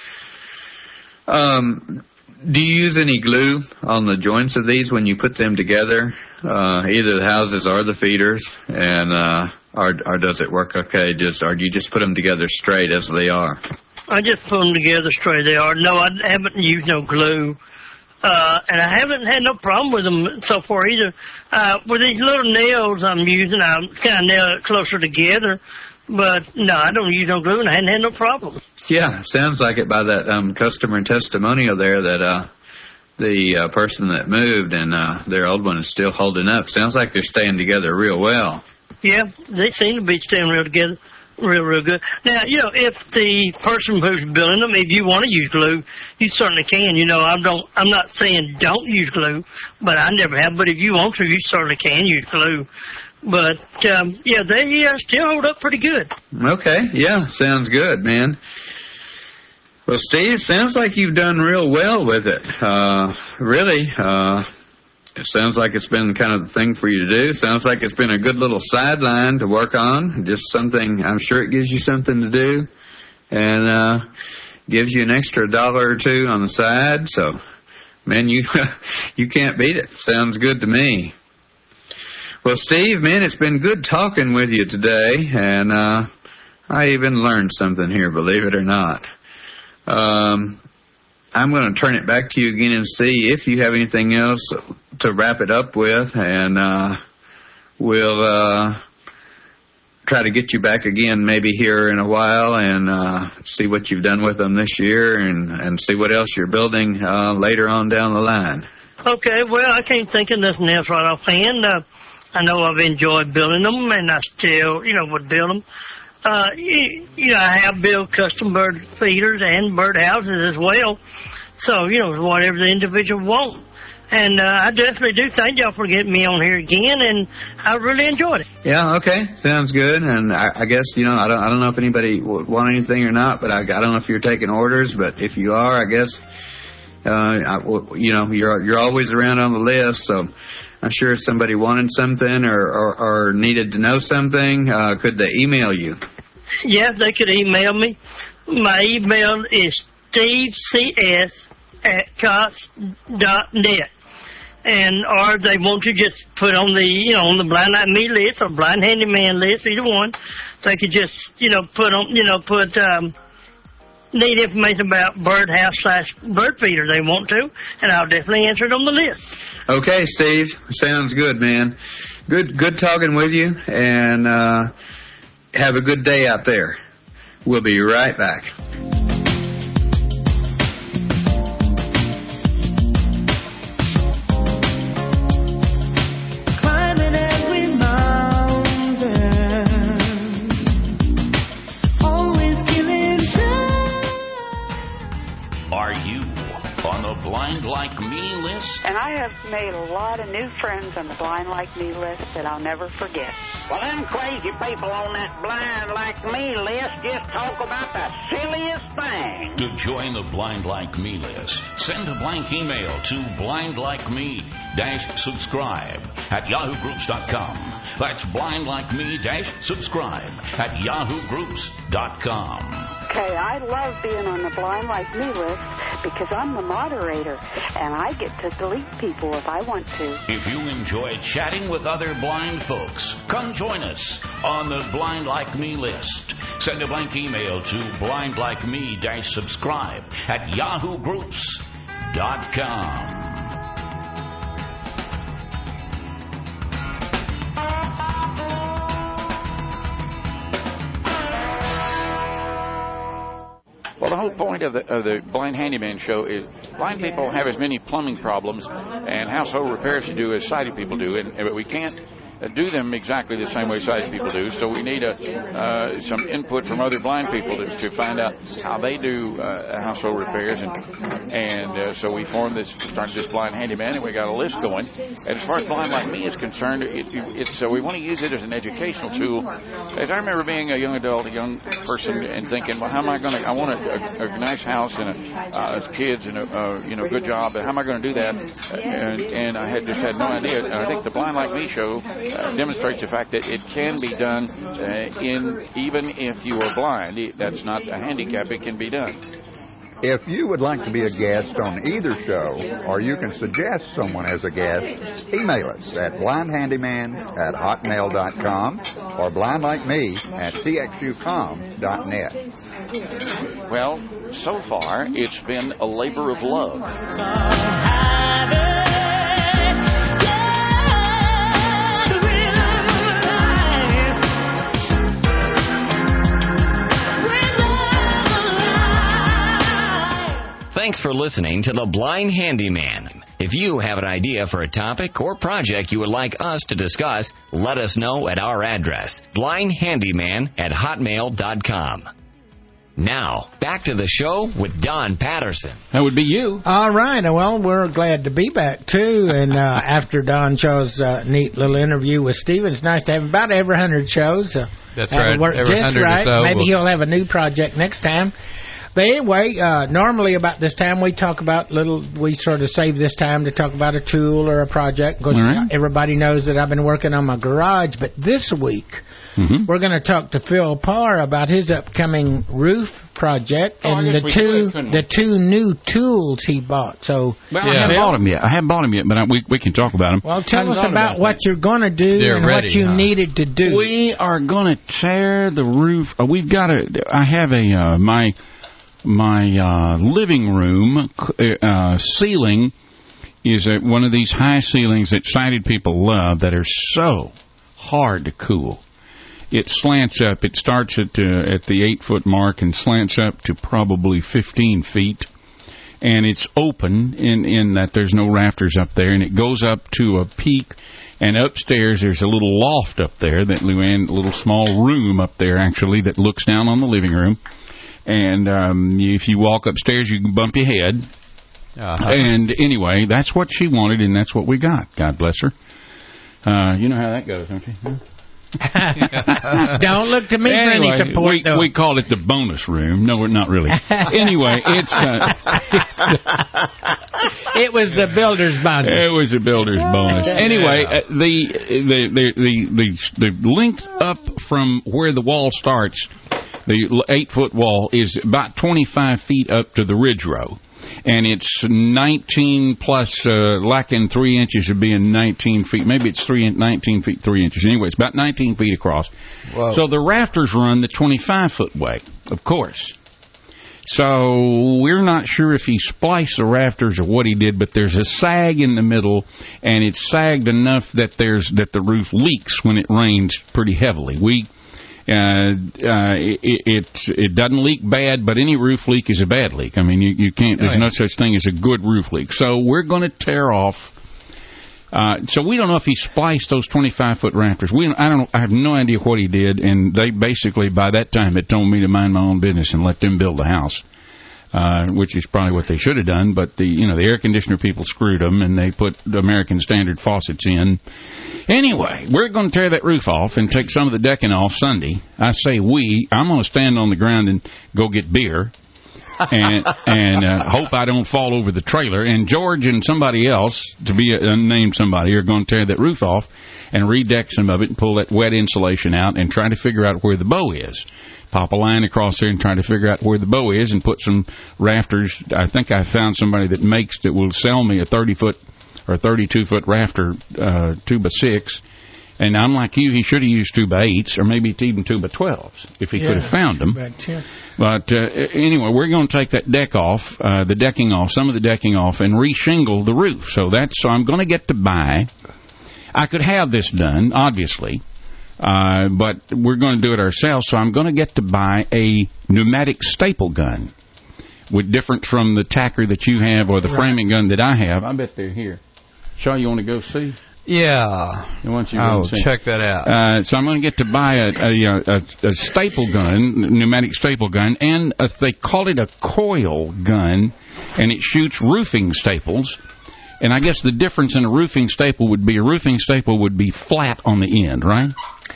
Do you use any glue on the joints of these when you put them together, either the houses or the feeders, and or does it work okay? Or do you just put them together straight as they are? I just put them together straight they are. No, I haven't used no glue, and I haven't had no problem with them so far either. With these little nails I'm using, I kind of nail it closer together. But, no, I don't use no glue, and I hadn't had no problem. Yeah, sounds like it by that customer testimonial there that the person that moved and their old one is still holding up. Sounds like they're staying together real well. Yeah, they seem to be staying real together, real good. Now, if the person who's building them, if you want to use glue, you certainly can. I'm not saying don't use glue, but I never have. But if you want to, you certainly can use glue. But, they still hold up pretty good. Okay, yeah, sounds good, man. Well, Steve, sounds like you've done real well with it. Really, it sounds like it's been kind of the thing for you to do. Sounds like it's been a good little sideline to work on. Just something, I'm sure it gives you something to do. And gives you an extra $1 or $2 on the side. So, man, you can't beat it. Sounds good to me. Well, Steve, man, it's been good talking with you today, and I even learned something here, believe it or not. I'm going to turn it back to you again and see if you have anything else to wrap it up with, and we'll try to get you back again maybe here in a while and see what you've done with them this year and see what else you're building later on down the line. Okay, well, I can't think of nothing else right offhand. I know I've enjoyed building them, and I still, would build them. I have built custom bird feeders and bird houses as well. So, whatever the individual wants. And I definitely do thank y'all for getting me on here again, and I really enjoyed it. Yeah, okay, sounds good. And I guess, I don't know if anybody would want anything or not, but I don't know if you're taking orders, but if you are, I guess, you're always around on the list, so I'm sure if somebody wanted something or needed to know something, could they email you? Yeah, they could email me. My email is stevecs@cots.net. Or they want to just put on the, on the Blind Like Me list or Blind Handyman list, either one. They could just, need information about birdhouse/bird feeder they want to, and I'll definitely answer it on the list. Okay, Steve. Sounds good, man. Good talking with you, and have a good day out there. We'll be right back. Are you on the Blind Like Me list. And I have made a lot of new friends on the Blind Like Me list that I'll never forget. Well, them crazy people on that Blind Like Me list just talk about the silliest thing. To join the Blind Like Me list, send a blank email to blindlikeme-subscribe@yahoogroups.com. That's blindlikeme-subscribe@yahoogroups.com. Okay, I love being on the Blind Like Me list because I'm the moderator, and I get to delete people if I want to. If you enjoy chatting with other blind folks, come join us on the Blind Like Me list. Send a blank email to blindlikeme-subscribe@yahoogroups.com. Well, the whole point of the Blind Handyman show is blind people have as many plumbing problems and household repairs to do as sighted people do, but we can't do them exactly the same way sighted people do. So we need some input from other blind people to find out how they do household repairs, and so we started this Blind Handyman, and we got a list going. And as far as Blind Like Me is concerned, we want to use it as an educational tool. As I remember being a young adult, a young person, and thinking, well, how am I going to? I want a nice house and kids and a good job. How am I going to do that? And I just had no idea. And I think the Blind Like Me show demonstrates the fact that it can be done even if you are blind. That's not a handicap. It can be done. If you would like to be a guest on either show, or you can suggest someone as a guest, email us at blindhandyman@hotmail.com or blindlikeme@txucom.net. Well, so far, it's been a labor of love. Thanks for listening to The Blind Handyman. If you have an idea for a topic or project you would like us to discuss, let us know at our address, blindhandyman@hotmail.com. Now, back to the show with Don Patterson. That would be you. All right. Well, we're glad to be back, too. And after Don Shaw's neat little interview with Stephen, it's nice to have about every 100 shows. That's right. Work every just 100 right. or so. Maybe he'll have a new project next time. But anyway, normally about this time we talk about we sort of save this time to talk about a tool or a project. Because everybody knows that I've been working on my garage. But this week, we're going to talk to Phil Parr about his upcoming roof project and the two new tools he bought. So, I haven't bought them yet. But we can talk about them. Well, tell us about what you're going to do and what you needed to do. We are going to tear the roof. I have my living room ceiling is one of these high ceilings that sighted people love that are so hard to cool. It slants up. It starts at the 8-foot mark and slants up to probably 15 feet. And it's open in that there's no rafters up there. And it goes up to a peak. And upstairs there's a little loft up there, a little small room up there, actually, that looks down on the living room. And if you walk upstairs, you can bump your head. And anyway, that's what she wanted, and that's what we got. God bless her. You know how that goes, don't you? Don't look to me for any support, though. We call it the bonus room. No, we're not really. Anyway, it was the builder's bonus. It was a builder's bonus. Anyway, the length up from where the wall starts, the 8-foot wall, is about 25 feet up to the ridge row. And it's 19 plus, lacking 3 inches of being 19 feet. Maybe it's 19 feet, 3 inches. Anyway, it's about 19 feet across. Whoa. So the rafters run the 25-foot way, of course. So we're not sure if he spliced the rafters or what he did, but there's a sag in the middle, and it's sagged enough that the roof leaks when it rains pretty heavily. It doesn't leak bad, but any roof leak is a bad leak. I mean, you can't. There's no such thing as a good roof leak. So we're going to tear off. So we don't know if he spliced those 25-foot rafters. I have no idea what he did, and they basically by that time had told me to mind my own business and let them build the house. which is probably what they should have done. But the air conditioner people screwed them, and they put the American Standard faucets in. Anyway, we're going to tear that roof off and take some of the decking off Sunday. I say we. I'm going to stand on the ground and go get beer. and hope I don't fall over the trailer. And George and somebody else, to be unnamed somebody, are going to tear that roof off and redeck some of it and pull that wet insulation out and try to figure out where the bow is. Pop a line across there and try to figure out where the bow is and put some rafters. I think I found somebody that will sell me a 30-foot or 32-foot rafter 2x6. And I'm like you, he should have used 2x8s or maybe even 2x12s if he could have found them. But anyway, we're going to take that deck off, the decking off, some of the decking off, and reshingle the roof. So I'm going to get to buy. I could have this done, obviously, but we're going to do it ourselves. So I'm going to get to buy a pneumatic staple gun, different from the tacker that you have or the framing gun that I have. I bet they're here. Shaw, you want to go see? Yeah, I'll check that out. So I'm going to get to buy a staple gun, pneumatic staple gun, and they call it a coil gun, and it shoots roofing staples. And I guess the difference in a roofing staple would be flat on the end, right?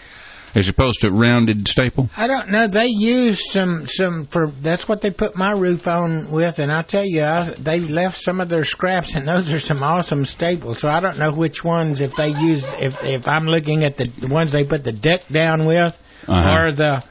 As opposed to rounded staple? I don't know. They use some that's what they put my roof on with, and I tell you, they left some of their scraps, and those are some awesome staples. So I don't know which ones, if they use, if I'm looking at the ones they put the deck down with, or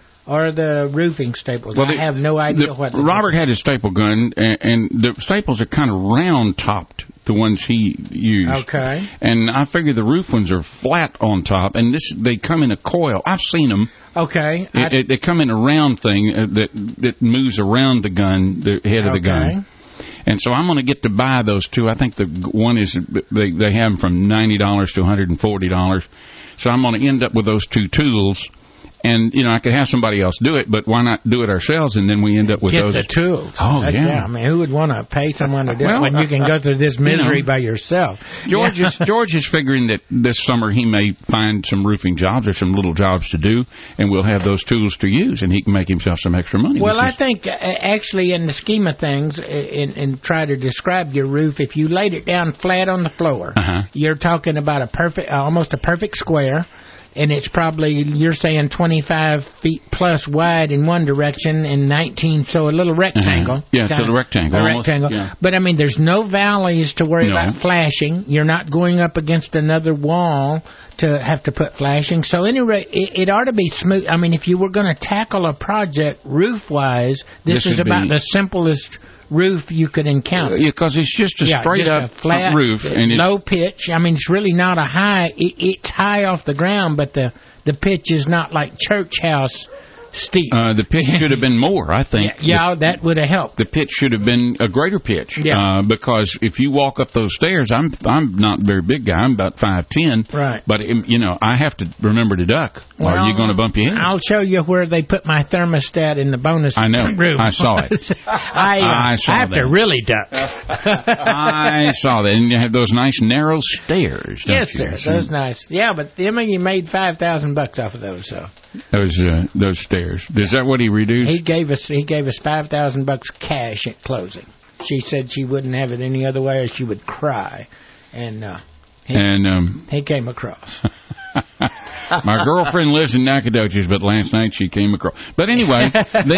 the roofing staples. Well, I have no idea what. Robert had his staple gun, and the staples are kind of round topped. The ones he used. Okay. And I figure the roof ones are flat on top, and they come in a coil. I've seen them. Okay. They come in a round thing that moves around the gun, the head of the gun. And so I'm going to get to buy those two. I think the one is, they have them from $90 to $140. So I'm going to end up with those two tools. And, I could have somebody else do it, but why not do it ourselves, and then we end up with those. Get the tools. Oh, yeah. I mean, who would want to pay someone to do it when you can go through this misery by yourself? George is figuring that this summer he may find some roofing jobs or some little jobs to do, and we'll have those tools to use, and he can make himself some extra money. Well, I think, actually, in the scheme of things, and try to describe your roof, if you laid it down flat on the floor, you're talking about almost a perfect square. And it's probably, you're saying 25 feet plus wide in one direction and 19, so a little rectangle. Yeah, it's a rectangle. Rectangle. Yeah. But, I mean, there's no valleys to worry about flashing. You're not going up against another wall to have to put flashing. So, anyway, it ought to be smooth. I mean, if you were going to tackle a project roof-wise, this is about the simplest roof you could encounter. Yeah, because it's just a straight up flat roof and low pitch. I mean, it's really not a high. It's high off the ground, but the pitch is not like church house steep. The pitch should have been more, I think. Yeah, that would have helped. The pitch should have been a greater pitch. Yeah. Because if you walk up those stairs, I'm not a very big guy. I'm about 5'10". Right. But, I have to remember to duck. Or are you going to bump your head? I'll show you where they put my thermostat in the bonus room. I know. I saw it. I have to really duck. I saw that. And you have those nice narrow stairs. Yes, sir. Those nice. Yeah, but you made $5,000 off of those, so. Those stairs. Is that what he reduced? He gave us $5,000 cash at closing. She said she wouldn't have it any other way, or she would cry. And he came across. My girlfriend lives in Nacogdoches, but last night she came across. But anyway,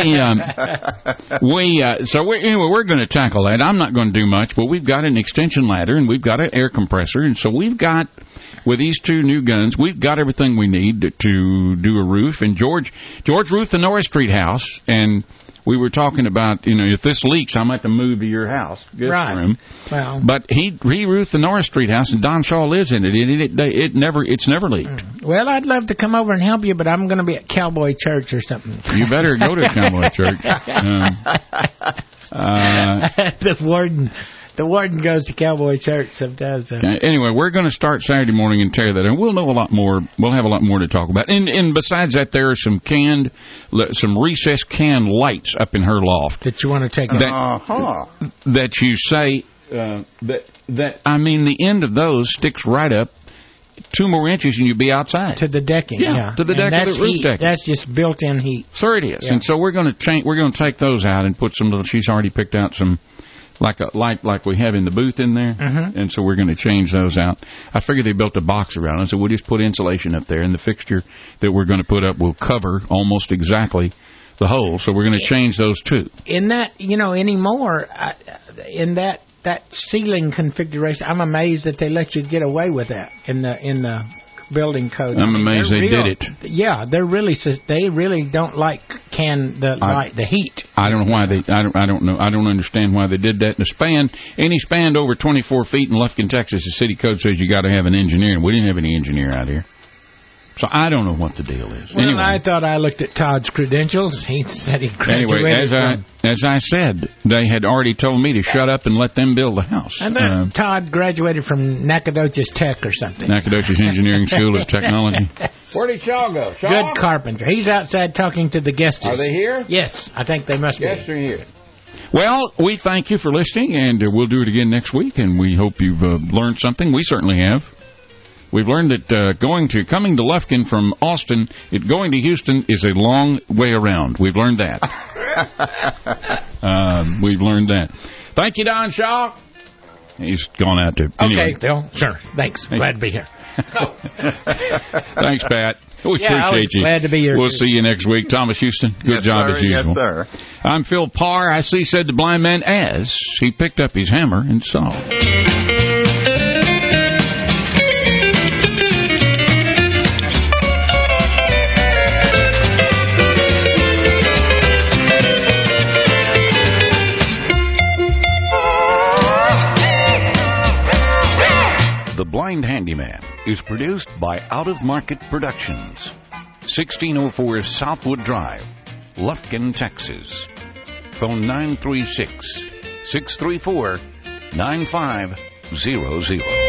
we're going to tackle that. I'm not going to do much, but we've got an extension ladder and we've got an air compressor, and so we've got. With these two new guns, we've got everything we need to do a roof. And George roofed the Norris Street house, and we were talking about, if this leaks, I might have to move to your house, guest room. Well, but he roofed the Norris Street house, and Don Shaw lives in it. It's never leaked. Well, I'd love to come over and help you, but I'm going to be at Cowboy Church or something. You better go to Cowboy Church. The warden goes to Cowboy Church sometimes. Anyway, we're going to start Saturday morning and tear that, and we'll know a lot more. We'll have a lot more to talk about. And besides that, there are some recessed canned lights up in her loft that you want to take. That you say that I mean the end of those sticks right up 2 more inches and you'd be outside. To the decking, yeah. To the deck of the roof decking. That's just built-in heat. Sure it is. Yeah. And so we're going to take those out and put some little, she's already picked out some, like we have in the booth in there. Mm-hmm. And so we're going to change those out. I figured they built a box around it, so we'll just put insulation up there, and the fixture that we're going to put up will cover almost exactly the hole. So we're going to change those too. In that, anymore, in that ceiling configuration, I'm amazed that they let you get away with that in the building code. I'm amazed they did it. Yeah, they really don't like the heat. I don't know why I don't know. I don't understand why they did that. Any span over 24 feet in Lufkin, Texas, the city code says you got to have an engineer, and we didn't have any engineer out here. So I don't know what the deal is. Well, anyway, I thought I looked at Todd's credentials. He said he graduated. Anyway, as I said, they had already told me to shut up and let them build the house. I bet Todd graduated from Nacogdoches Tech or something. Nacogdoches Engineering School of Technology. Where did Shaw go? Shaw? Good carpenter. He's outside talking to the guests. Are they here? Yes, I think they must be. Yes, they're here. Well, we thank you for listening, and we'll do it again next week, and we hope you've learned something. We certainly have. We've learned that coming to Lufkin from Austin, going to Houston is a long way around. We've learned that. We've learned that. Thank you, Don Shaw. He's gone out to... Anyway. Okay, Bill. Sure. Thanks. Glad to be here. Thanks, Pat. We appreciate you. Glad to be here. We'll see you next week. Thomas Houston, good job as usual. Yes, sir. I'm Phil Parr. I see, said the blind man as he picked up his hammer and saw. The Blind Handyman is produced by Out of Market Productions, 1604 Southwood Drive, Lufkin, Texas. Phone 936-634-9500.